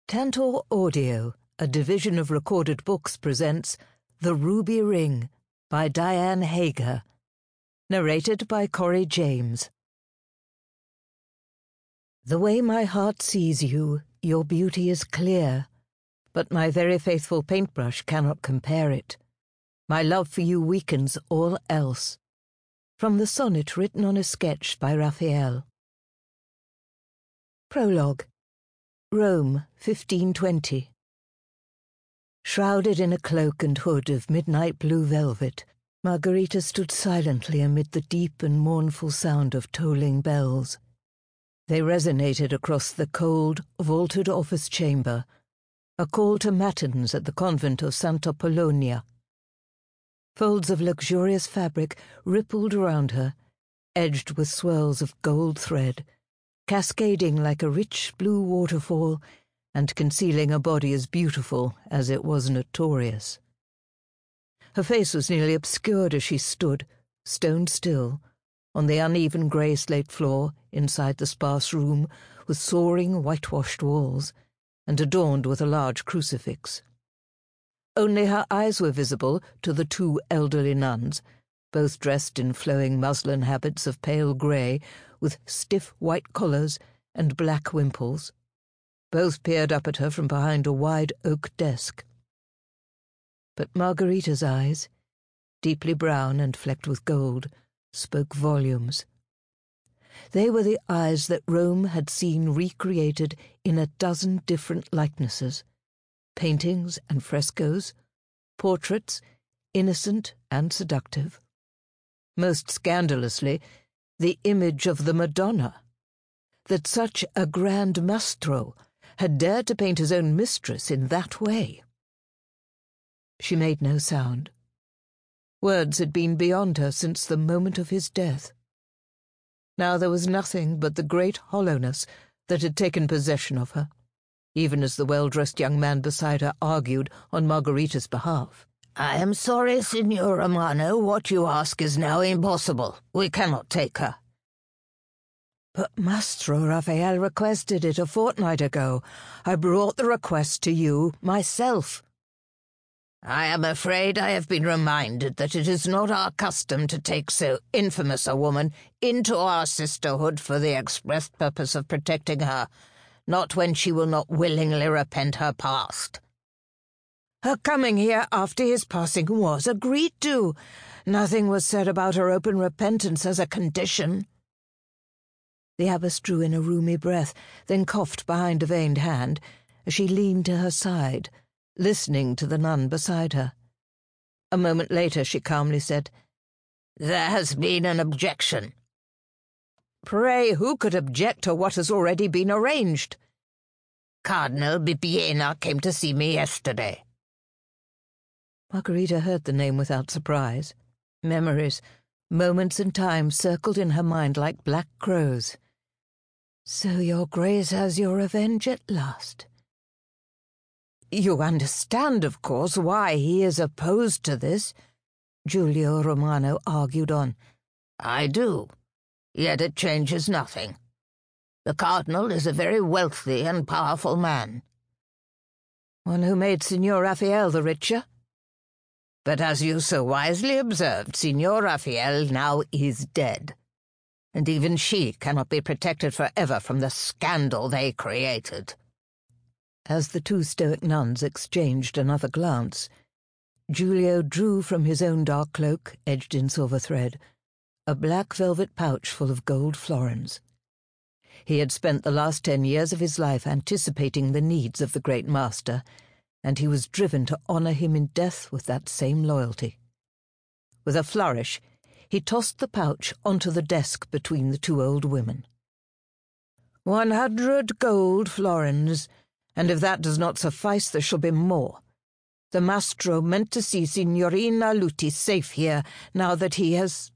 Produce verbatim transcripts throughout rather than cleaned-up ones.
Tantor Audio, a division of Recorded Books, presents The Ruby Ring by Diane Hager, narrated by Corey James. The way my heart sees you, your beauty is clear, but my very faithful paintbrush cannot compare it. My love for you weakens all else. From the sonnet written on a sketch by Raphael. Prologue. Rome, fifteen twenty. Shrouded in a cloak and hood of midnight blue velvet, Margherita stood silently amid the deep and mournful sound of tolling bells. They resonated across the cold, vaulted office chamber, a call to matins at the convent of Santa Polonia. Folds of luxurious fabric rippled around her, edged with swirls of gold thread, cascading like a rich blue waterfall and concealing a body as beautiful as it was notorious. Her face was nearly obscured as she stood, stone still, on the uneven grey slate floor inside the sparse room with soaring whitewashed walls, and adorned with a large crucifix. Only her eyes were visible to the two elderly nuns, both dressed in flowing muslin habits of pale grey, with stiff white collars and black wimples. Both peered up at her from behind a wide oak desk. But Margherita's eyes, deeply brown and flecked with gold, spoke volumes. They were the eyes that Rome had seen recreated in a dozen different likenesses, paintings and frescoes, portraits, innocent and seductive. Most scandalously, the image of the Madonna. That such a grand mastro had dared to paint his own mistress in that way. She made no sound. Words had been beyond her since the moment of his death. Now there was nothing but the great hollowness that had taken possession of her, even as the well-dressed young man beside her argued on Margherita's behalf. I am sorry, Signor Romano. What you ask is now impossible. We cannot take her. But Mastro Raphael requested it a fortnight ago. I brought the request to you myself. I am afraid I have been reminded that it is not our custom to take so infamous a woman into our sisterhood for the express purpose of protecting her, not when she will not willingly repent her past. Her coming here after his passing was agreed to. Nothing was said about her open repentance as a condition. The abbess drew in a roomy breath, then coughed behind a veined hand as she leaned to her side, listening to the nun beside her. A moment later she calmly said, "There has been an objection." "Pray, who could object to what has already been arranged?" "Cardinal Bibbiena came to see me yesterday." Margherita heard the name without surprise. Memories, moments in time circled in her mind like black crows. So your Grace has your revenge at last. You understand, of course, why he is opposed to this, Giulio Romano argued on. I do, yet it changes nothing. The Cardinal is a very wealthy and powerful man. One who made Signor Raphael the richer? But as you so wisely observed, Signor Raphael now is dead, and even she cannot be protected forever from the scandal they created. As the two stoic nuns exchanged another glance, Giulio drew from his own dark cloak, edged in silver thread, a black velvet pouch full of gold florins. He had spent the last ten years of his life anticipating the needs of the great master, and he was driven to honour him in death with that same loyalty. With a flourish, he tossed the pouch onto the desk between the two old women. One hundred gold florins, and if that does not suffice, there shall be more. The Mastro meant to see Signorina Luti safe here, now that he has—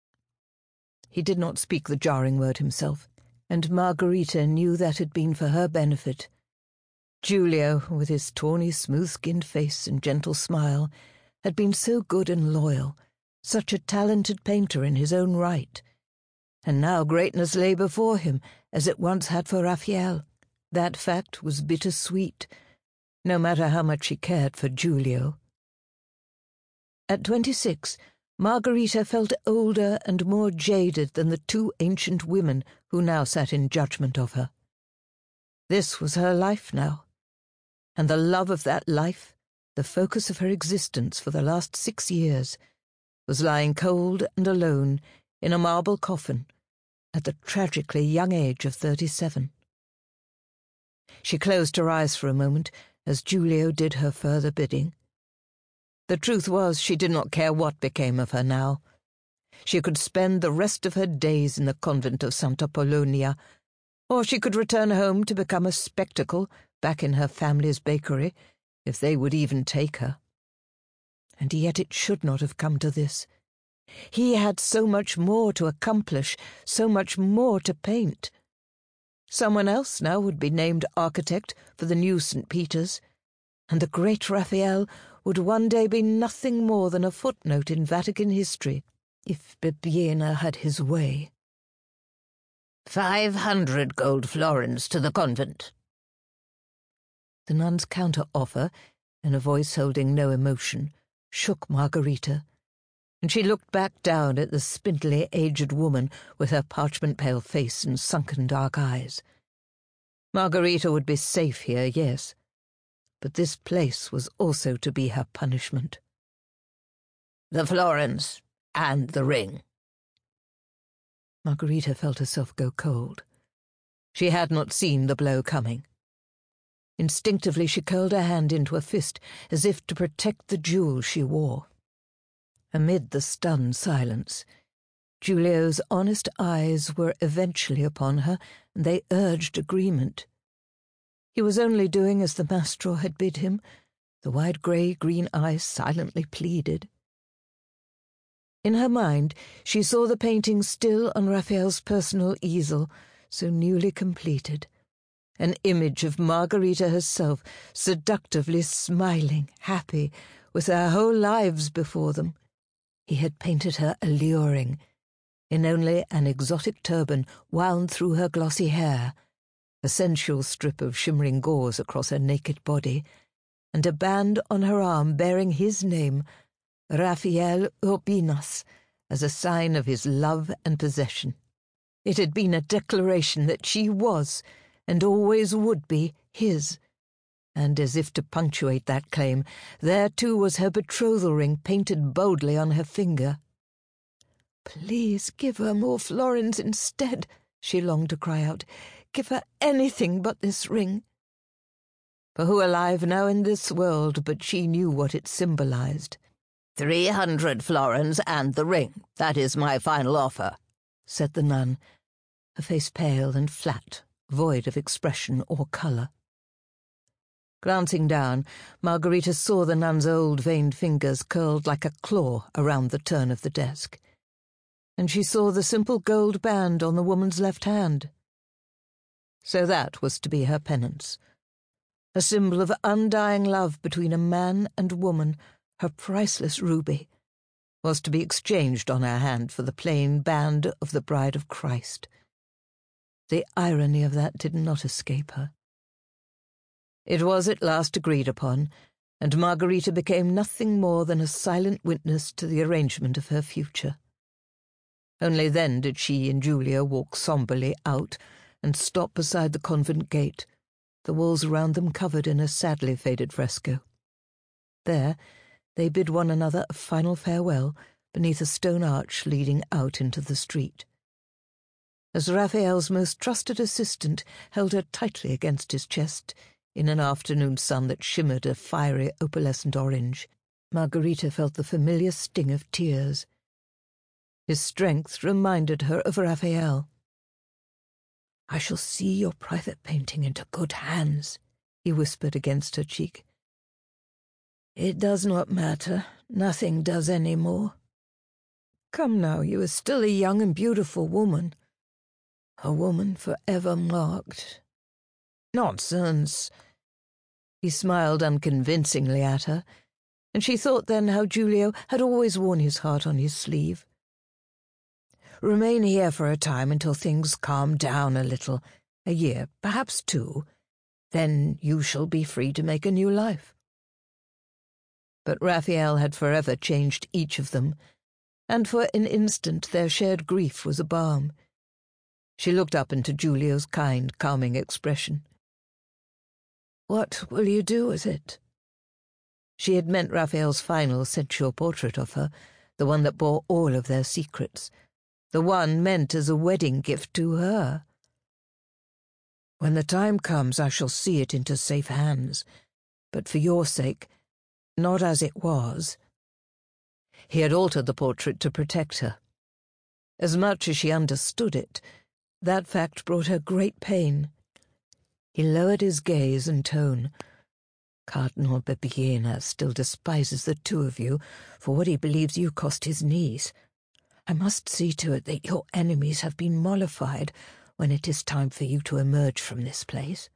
He did not speak the jarring word himself, and Margherita knew that had been for her benefit. Giulio, with his tawny, smooth-skinned face and gentle smile, had been so good and loyal, such a talented painter in his own right. And now greatness lay before him, as it once had for Raphael. That fact was bittersweet, no matter how much she cared for Giulio. At twenty-six, Margherita felt older and more jaded than the two ancient women who now sat in judgment of her. This was her life now, and the love of that life, the focus of her existence for the last six years, was lying cold and alone in a marble coffin at the tragically young age of thirty-seven. She closed her eyes for a moment as Giulio did her further bidding. The truth was, she did not care what became of her now. She could spend the rest of her days in the convent of Santa Polonia, or she could return home to become a spectacle back in her family's bakery, if they would even take her. And yet it should not have come to this. He had so much more to accomplish, so much more to paint. Someone else now would be named architect for the new Saint Peter's, and the great Raphael would one day be nothing more than a footnote in Vatican history, if Bibbiena had his way. Five hundred gold florins to the convent. The nun's counter-offer, in a voice holding no emotion, shook Margherita, and she looked back down at the spindly, aged woman with her parchment-pale face and sunken dark eyes. Margherita would be safe here, yes, but this place was also to be her punishment. The florins and the ring. Margherita felt herself go cold. She had not seen the blow coming. Instinctively she curled her hand into a fist, as if to protect the jewel she wore. Amid the stunned silence, Giulio's honest eyes were eventually upon her, and they urged agreement. He was only doing as the Mastro had bid him. The wide grey-green eyes silently pleaded. In her mind, she saw the painting still on Raphael's personal easel, so newly completed, an image of Margherita herself, seductively smiling, happy, with their whole lives before them. He had painted her alluring, in only an exotic turban wound through her glossy hair, a sensual strip of shimmering gauze across her naked body, and a band on her arm bearing his name, Raphael Urbinas, as a sign of his love and possession. It had been a declaration that she was, and always would be, his, and as if to punctuate that claim, there too was her betrothal ring painted boldly on her finger. "Please give her more florins instead," she longed to cry out. "Give her anything but this ring." For who alive now in this world but she knew what it symbolized? Three hundred florins and the ring. That is my final offer, said the nun, her face pale and flat, void of expression or colour. Glancing down, Margherita saw the nun's old veined fingers curled like a claw around the turn of the desk, and she saw the simple gold band on the woman's left hand. So that was to be her penance, a symbol of undying love between a man and woman. Her priceless ruby was to be exchanged on her hand for the plain band of the Bride of Christ. The irony of that did not escape her. It was at last agreed upon, and Margherita became nothing more than a silent witness to the arrangement of her future. Only then did she and Giulio walk sombrely out and stop beside the convent gate, the walls around them covered in a sadly faded fresco. There they bid one another a final farewell beneath a stone arch leading out into the street. As Raphael's most trusted assistant held her tightly against his chest, in an afternoon sun that shimmered a fiery opalescent orange, Margherita felt the familiar sting of tears. His strength reminded her of Raphael. "I shall see your private painting into good hands," he whispered against her cheek. "It does not matter. Nothing does any more. Come now, you are still a young and beautiful woman. A woman forever marked." "Nonsense." He smiled unconvincingly at her, and she thought then how Giulio had always worn his heart on his sleeve. "Remain here for a time until things calm down a little, a year, perhaps two, Then you shall be free to make a new life." But Raphael had forever changed each of them, and for an instant their shared grief was a balm. She looked up into Giulio's kind, calming expression. "What will you do with it?" She had meant Raphael's final sensual portrait of her, the one that bore all of their secrets, the one meant as a wedding gift to her. "When the time comes, I shall see it into safe hands, but for your sake, not as it was." He had altered the portrait to protect her. As much as she understood it, that fact brought her great pain. He lowered his gaze and tone. "Cardinal Bibbiena still despises the two of you for what he believes you cost his niece. I must see to it that your enemies have been mollified when it is time for you to emerge from this place."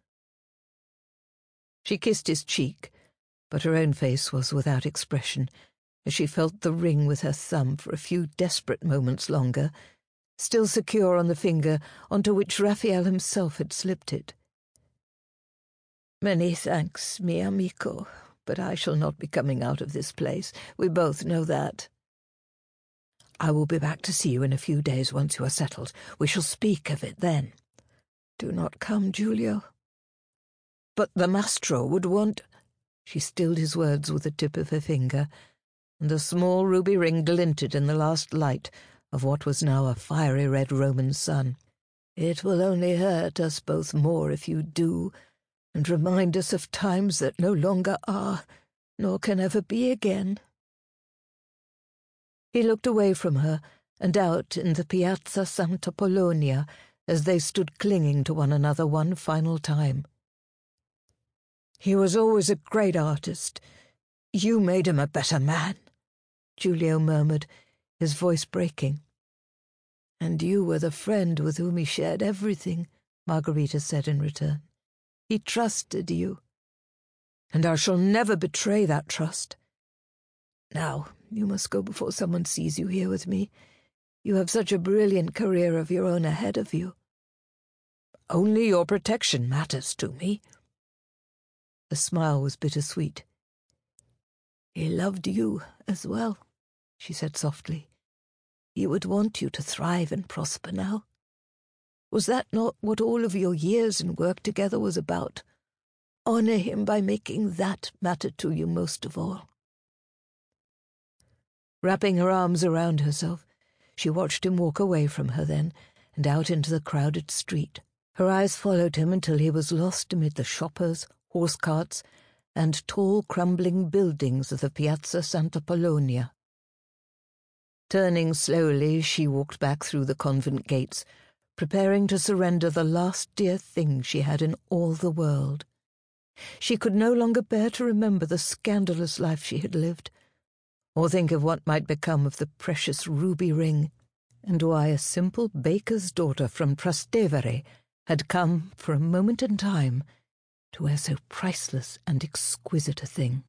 She kissed his cheek, but her own face was without expression, as she felt the ring with her thumb for a few desperate moments longer, still secure on the finger onto which Raphael himself had slipped it. "Many thanks, mi amico, but I shall not be coming out of this place. We both know that." "I will be back to see you in a few days once you are settled. We shall speak of it then." "Do not come, Giulio." "But the Mastro would want—" She stilled his words with the tip of her finger, and the small ruby ring glinted in the last light of what was now a fiery red Roman sun. "It will only hurt us both more if you do, and remind us of times that no longer are, nor can ever be again." He looked away from her and out in the Piazza Santa Polonia as they stood clinging to one another one final time. "He was always a great artist. You made him a better man," Giulio murmured, his voice breaking. "And you were the friend with whom he shared everything," Margherita said in return. "He trusted you. And I shall never betray that trust. Now, you must go before someone sees you here with me. You have such a brilliant career of your own ahead of you." "Only your protection matters to me." The smile was bittersweet. "He loved you as well," she said softly. "He would want you to thrive and prosper now. Was that not what all of your years and work together was about? Honor him by making that matter to you most of all." Wrapping her arms around herself, she watched him walk away from her then and out into the crowded street. Her eyes followed him until he was lost amid the shoppers, horse carts, and tall crumbling buildings of the Piazza Santa Polonia. Turning slowly, she walked back through the convent gates, preparing to surrender the last dear thing she had in all the world. She could no longer bear to remember the scandalous life she had lived, or think of what might become of the precious ruby ring, and why a simple baker's daughter from Trastevere had come for a moment in time to wear so priceless and exquisite a thing.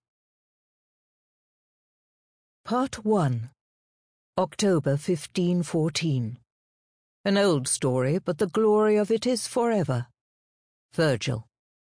Part one. October fifteen fourteen. An old story, but the glory of it is forever. Virgil.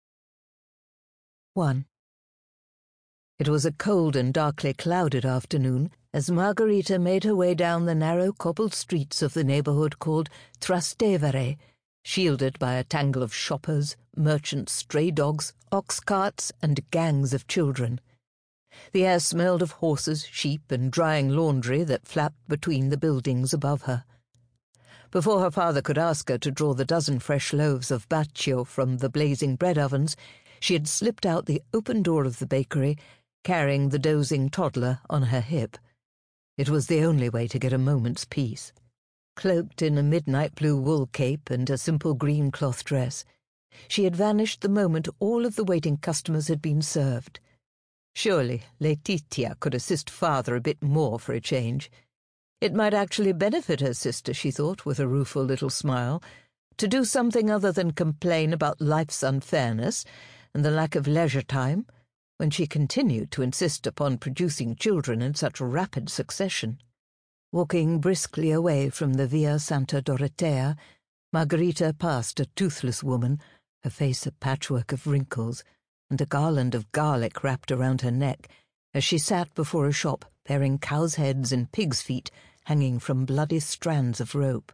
one. It was a cold and darkly clouded afternoon as Margherita made her way down the narrow cobbled streets of the neighbourhood called Trastevere, shielded by a tangle of shoppers, merchants, stray dogs, ox carts, and gangs of children. The air smelled of horses, sheep, and drying laundry that flapped between the buildings above her. Before her father could ask her to draw the dozen fresh loaves of baccio from the blazing bread ovens, she had slipped out the open door of the bakery, carrying the dozing toddler on her hip. It was the only way to get a moment's peace. Cloaked in a midnight blue wool cape and a simple green cloth dress, she had vanished the moment all of the waiting customers had been served. Surely Laetitia could assist father a bit more for a change. It might actually benefit her sister, she thought, with a rueful little smile, to do something other than complain about life's unfairness and the lack of leisure time, when she continued to insist upon producing children in such rapid succession. Walking briskly away from the Via Santa Dorotea, Margherita passed a toothless woman, her face a patchwork of wrinkles, and a garland of garlic wrapped around her neck, as she sat before a shop bearing cows' heads and pigs' feet hanging from bloody strands of rope.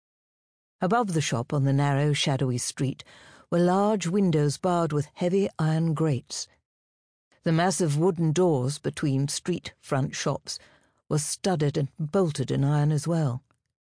Above the shop on the narrow, shadowy street were large windows barred with heavy iron grates. The massive wooden doors between street-front shops were studded and bolted in iron as well.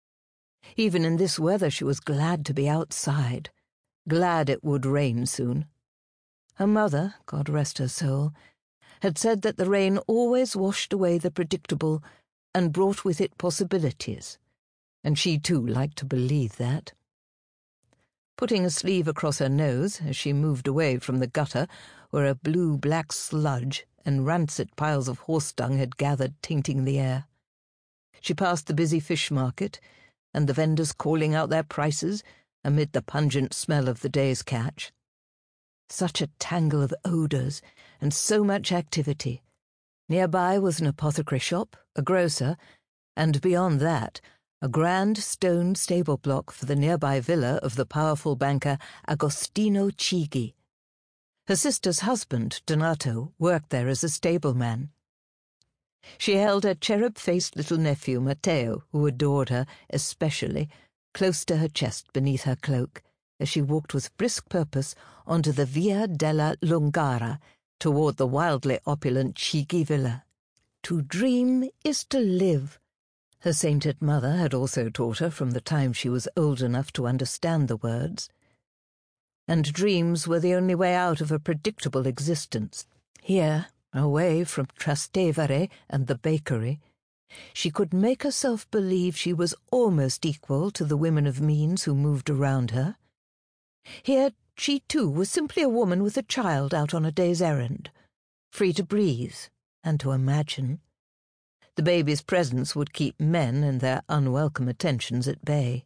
Even in this weather she was glad to be outside, glad it would rain soon. Her mother, God rest her soul, had said that the rain always washed away the predictable and brought with it possibilities, and she too liked to believe that. Putting a sleeve across her nose as she moved away from the gutter where a blue-black sludge and rancid piles of horse dung had gathered, tainting the air, she passed the busy fish market and the vendors calling out their prices amid the pungent smell of the day's catch. Such a tangle of odours and so much activity. Nearby was an apothecary shop, a grocer, and beyond that, a grand stone stable block for the nearby villa of the powerful banker Agostino Chigi. Her sister's husband, Donato, worked there as a stableman. She held her cherub-faced little nephew, Matteo, who adored her especially, close to her chest beneath her cloak, as she walked with brisk purpose onto the Via della Lungara toward the wildly opulent Chigi villa. To dream is to live, her sainted mother had also taught her from the time she was old enough to understand the words. And dreams were the only way out of a predictable existence. Here, away from Trastevere and the bakery, she could make herself believe she was almost equal to the women of means who moved around her. Here she too was simply a woman with a child out on a day's errand, free to breathe and to imagine. The baby's presence would keep men and their unwelcome attentions at bay.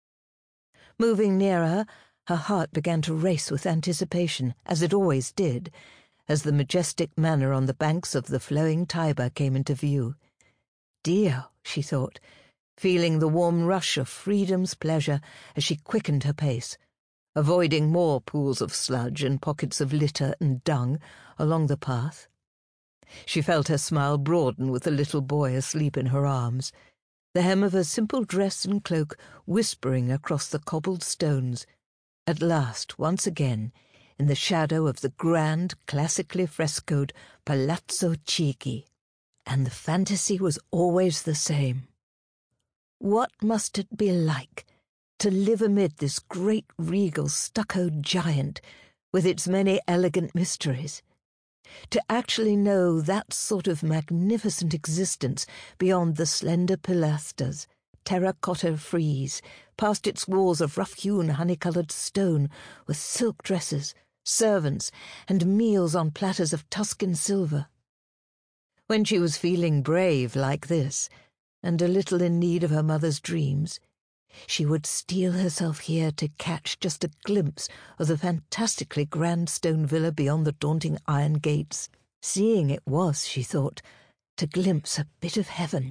Moving nearer her, her heart began to race with anticipation, as it always did, as the majestic manor on the banks of the flowing Tiber came into view. Dio, she thought, feeling the warm rush of freedom's pleasure as she quickened her pace, avoiding more pools of sludge and pockets of litter and dung along the path. She felt her smile broaden with the little boy asleep in her arms, the hem of her simple dress and cloak whispering across the cobbled stones, at last, once again, in the shadow of the grand, classically frescoed Palazzo Chigi. And the fantasy was always the same. What must it be like to live amid this great regal stuccoed giant with its many elegant mysteries? To actually know that sort of magnificent existence beyond the slender pilasters, terracotta frieze, past its walls of rough-hewn honey-coloured stone with silk dresses, servants, and meals on platters of Tuscan silver. When she was feeling brave like this, and a little in need of her mother's dreams, she would steel herself here to catch just a glimpse of the fantastically grand stone villa beyond the daunting iron gates. Seeing it was, she thought, to glimpse a bit of heaven.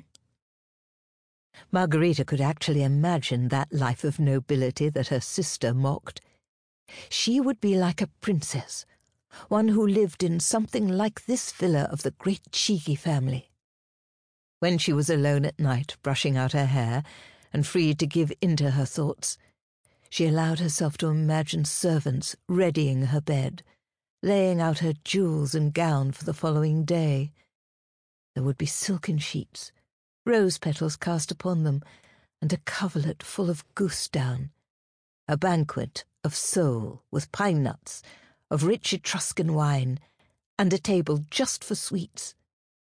Margarita could actually imagine that life of nobility that her sister mocked. She would be like a princess, one who lived in something like this villa of the great Chigi family. When she was alone at night, brushing out her hair, and free to give in to her thoughts, she allowed herself to imagine servants readying her bed, laying out her jewels and gown for the following day. There would be silken sheets, rose petals cast upon them, and a coverlet full of goose down, a banquet of sole with pine nuts, of rich Etruscan wine, and a table just for sweets.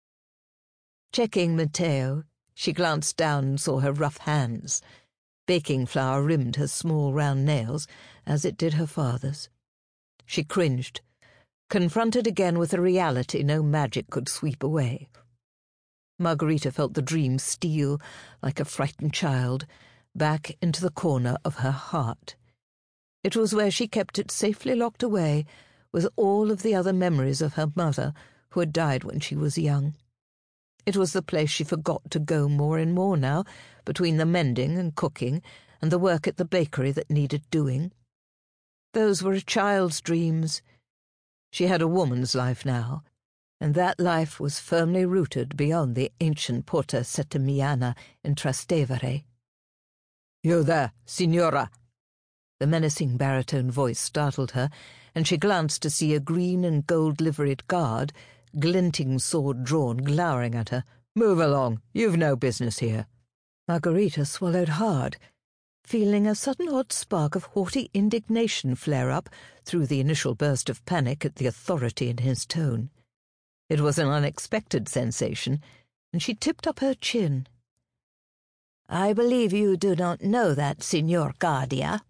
Checking Matteo, she glanced down and saw her rough hands. Baking flour rimmed her small round nails, as it did her father's. She cringed, confronted again with a reality no magic could sweep away. Margarita felt the dream steal, like a frightened child, back into the corner of her heart. It was where she kept it safely locked away, with all of the other memories of her mother, who had died when she was young. It was the place she forgot to go more and more now, between the mending and cooking and the work at the bakery that needed doing. Those were a child's dreams. She had a woman's life now, and that life was firmly rooted beyond the ancient Porta Settemiana in Trastevere. "You there, Signora!" The menacing baritone voice startled her, and she glanced to see a green and gold-liveried guard, glinting sword drawn, glowering at her. "Move along. You've no business here." Margarita swallowed hard, feeling a sudden odd spark of haughty indignation flare up through the initial burst of panic at the authority in his tone. It was an unexpected sensation, and she tipped up her chin. "I believe you do not know that, Signor Guardia."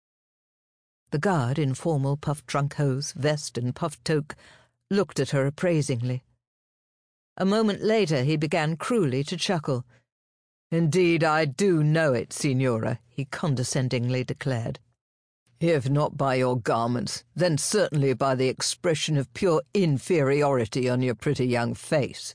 The guard, in formal puff-trunk hose, vest and puffed toque, looked at her appraisingly. A moment later he began cruelly to chuckle. "Indeed, I do know it, Signora," he condescendingly declared. "If not by your garments, then certainly by the expression of pure inferiority on your pretty young face."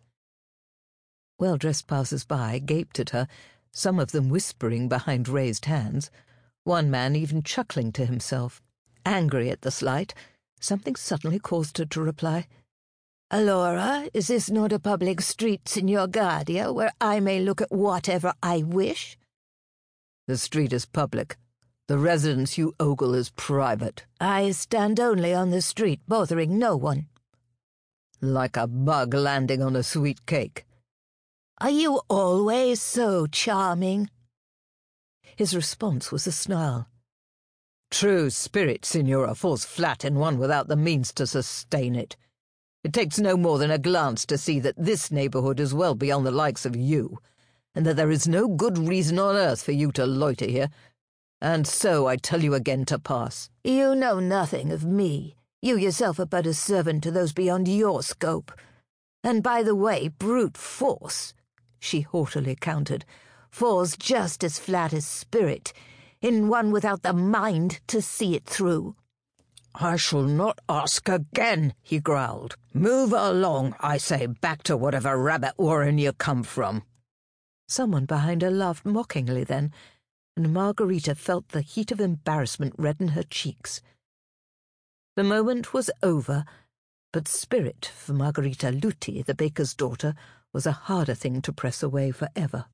Well-dressed passers-by gaped at her, some of them whispering behind raised hands, one man even chuckling to himself. Angry at the slight, something suddenly caused her to reply, "Allora, is this not a public street, Signor Guardia, where I may look at whatever I wish?" "The street is public. The residence you ogle is private." "I stand only on the street, bothering no one." "Like a bug landing on a sweet cake." "Are you always so charming?" His response was a snarl. "True spirit, Signora, falls flat in one without the means to sustain it. It takes no more than a glance to see that this neighbourhood is well beyond the likes of you, and that there is no good reason on earth for you to loiter here. And so I tell you again to pass." "You know nothing of me. You yourself are but a servant to those beyond your scope. And by the way, brute force," she haughtily countered, "falls just as flat as spirit, in one without the mind to see it through." "I shall not ask again," he growled. "Move along, I say, back to whatever rabbit warren you come from." Someone behind her laughed mockingly then, and Margarita felt the heat of embarrassment redden her cheeks. The moment was over, but spirit for Margarita Lutti, the baker's daughter, was a harder thing to press away forever.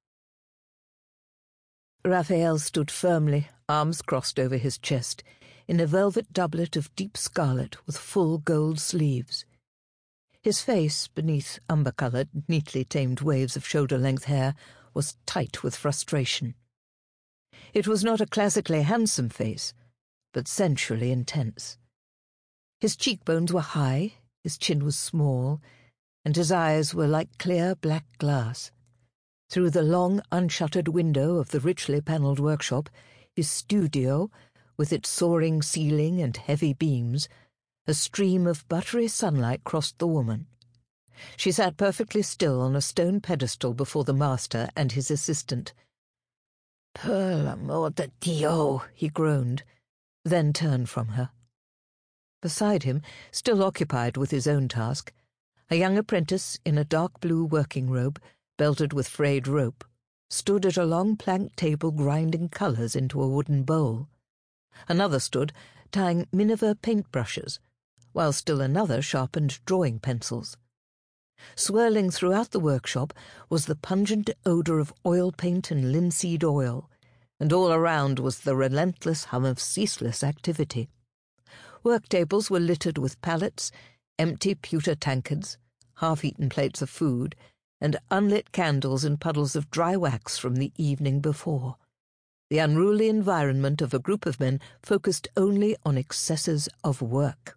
Raphael stood firmly, arms crossed over his chest, in a velvet doublet of deep scarlet with full gold sleeves. His face, beneath umber-coloured, neatly tamed waves of shoulder-length hair, was tight with frustration. It was not a classically handsome face, but sensually intense. His cheekbones were high, his chin was small, and his eyes were like clear black glass. Through the long, unshuttered window of the richly panelled workshop, his studio, with its soaring ceiling and heavy beams, a stream of buttery sunlight crossed the woman. She sat perfectly still on a stone pedestal before the master and his assistant. "Per l'amor de Dio," he groaned, then turned from her. Beside him, still occupied with his own task, a young apprentice in a dark blue working robe, belted with frayed rope, stood at a long plank table grinding colours into a wooden bowl. Another stood, tying miniver paintbrushes, while still another sharpened drawing pencils. Swirling throughout the workshop was the pungent odour of oil paint and linseed oil, and all around was the relentless hum of ceaseless activity. Work tables were littered with pallets, empty pewter tankards, half-eaten plates of food, and unlit candles and puddles of dry wax from the evening before. The unruly environment of a group of men focused only on excesses of work.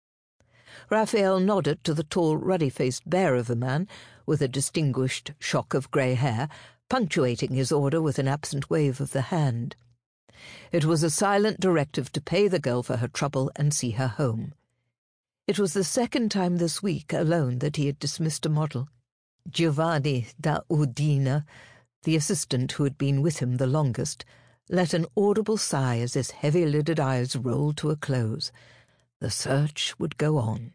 Raphael nodded to the tall, ruddy-faced bear of a man, with a distinguished shock of grey hair, punctuating his order with an absent wave of the hand. It was a silent directive to pay the girl for her trouble and see her home. It was the second time this week alone that he had dismissed a model. Giovanni da Udina, the assistant who had been with him the longest, let an audible sigh as his heavy-lidded eyes rolled to a close. The search would go on.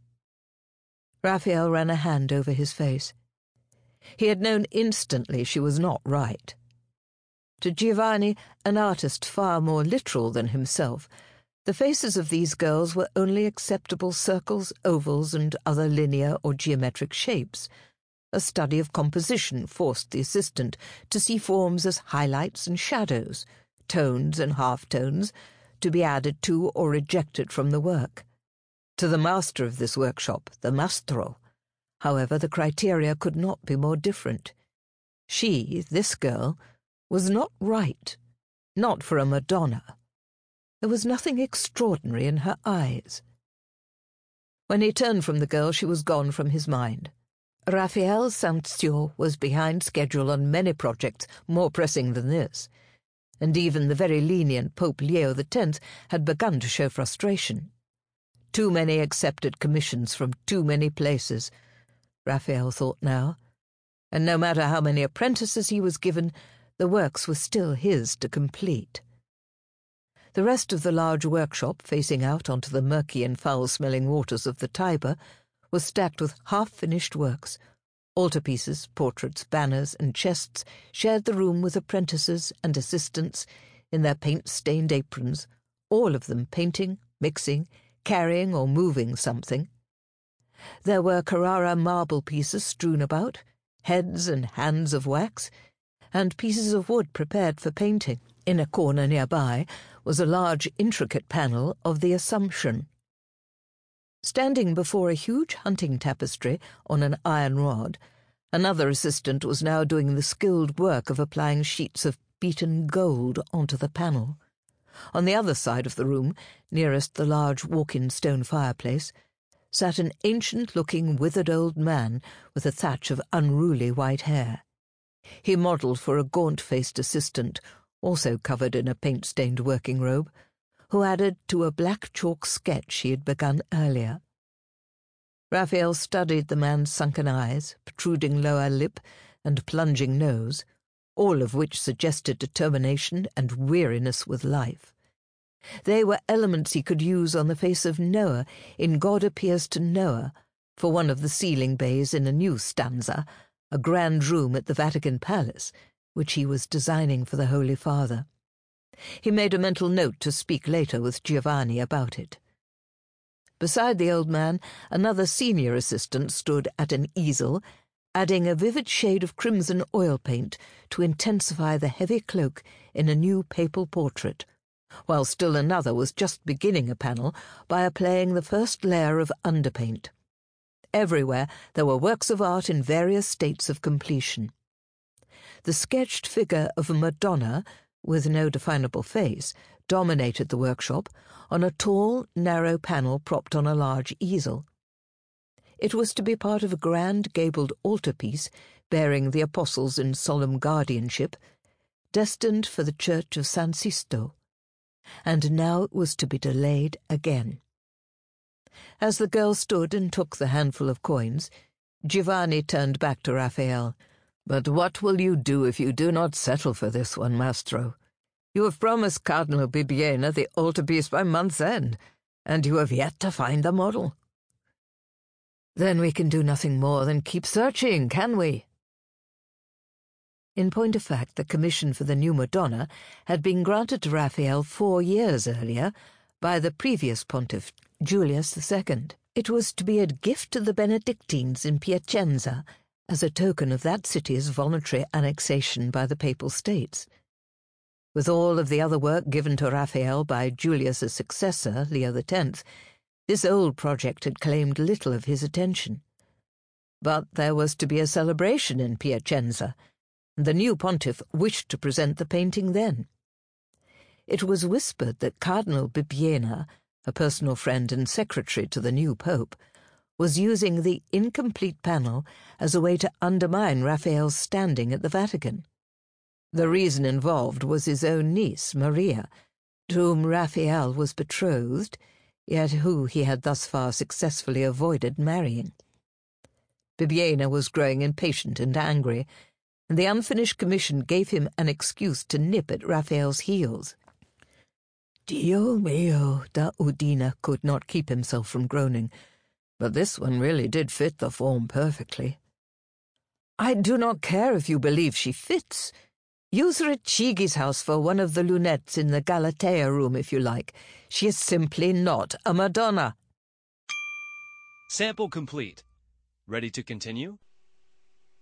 Raphael ran a hand over his face. He had known instantly she was not right. To Giovanni, an artist far more literal than himself, The faces of these girls were only acceptable circles, ovals, and other linear or geometric shapes. A study of composition forced the assistant to see forms as highlights and shadows, tones and half-tones, to be added to or rejected from the work. To the master of this workshop, the mastro, however, the criteria could not be more different. She, this girl, was not right, not for a Madonna. There was nothing extraordinary in her eyes. When he turned from the girl, she was gone from his mind. Raphael Sanzio was behind schedule on many projects more pressing than this, and even the very lenient Pope Leo the Tenth had begun to show frustration. Too many accepted commissions from too many places, Raphael thought now, and no matter how many apprentices he was given, the works were still his to complete. The rest of the large workshop, facing out onto the murky and foul-smelling waters of the Tiber, was stacked with half-finished works. Altarpieces, portraits, banners, and chests shared the room with apprentices and assistants in their paint-stained aprons, all of them painting, mixing, carrying or moving something. There were Carrara marble pieces strewn about, heads and hands of wax, and pieces of wood prepared for painting. In a corner nearby was a large, intricate panel of the Assumption. Standing before a huge hunting tapestry on an iron rod, another assistant was now doing the skilled work of applying sheets of beaten gold onto the panel. On the other side of the room, nearest the large walk-in stone fireplace, sat an ancient-looking, withered old man with a thatch of unruly white hair. He modelled for a gaunt-faced assistant, also covered in a paint-stained working robe, who added to a black chalk sketch he had begun earlier. Raphael studied the man's sunken eyes, protruding lower lip, and plunging nose, all of which suggested determination and weariness with life. They were elements he could use on the face of Noah in God Appears to Noah, for one of the ceiling bays in a new stanza, a grand room at the Vatican Palace, which he was designing for the Holy Father. He made a mental note to speak later with Giovanni about it. Beside the old man, another senior assistant stood at an easel, adding a vivid shade of crimson oil paint to intensify the heavy cloak in a new papal portrait, while still another was just beginning a panel by applying the first layer of underpaint. Everywhere there were works of art in various states of completion. The sketched figure of a Madonna, with no definable face, dominated the workshop on a tall, narrow panel propped on a large easel. It was to be part of a grand gabled altarpiece bearing the apostles in solemn guardianship, destined for the church of San Sisto, and now it was to be delayed again. As the girl stood and took the handful of coins, Giovanni turned back to Raphael. "But what will you do if you do not settle for this one, Mastro? You have promised Cardinal Bibbiena the altarpiece by month's end, and you have yet to find the model." "Then we can do nothing more than keep searching, can we?" In point of fact, the commission for the new Madonna had been granted to Raphael four years earlier by the previous pontiff, Julius the Second. It was to be a gift to the Benedictines in Piacenza, as a token of that city's voluntary annexation by the Papal States. With all of the other work given to Raphael by Julius's successor, Leo the Tenth, this old project had claimed little of his attention. But there was to be a celebration in Piacenza, and the new pontiff wished to present the painting then. It was whispered that Cardinal Bibbiena, a personal friend and secretary to the new pope, was using the incomplete panel as a way to undermine Raphael's standing at the Vatican. The reason involved was his own niece, Maria, to whom Raphael was betrothed, yet who he had thus far successfully avoided marrying. Bibbiena was growing impatient and angry, and the unfinished commission gave him an excuse to nip at Raphael's heels. "Dio mio," da Udina could not keep himself from groaning, but this one really did fit the form perfectly. "I do not care if you believe she fits. Use her at Chigi's house for one of the lunettes in the Galatea room if you like. She is simply not a Madonna. Sample complete. Ready to continue?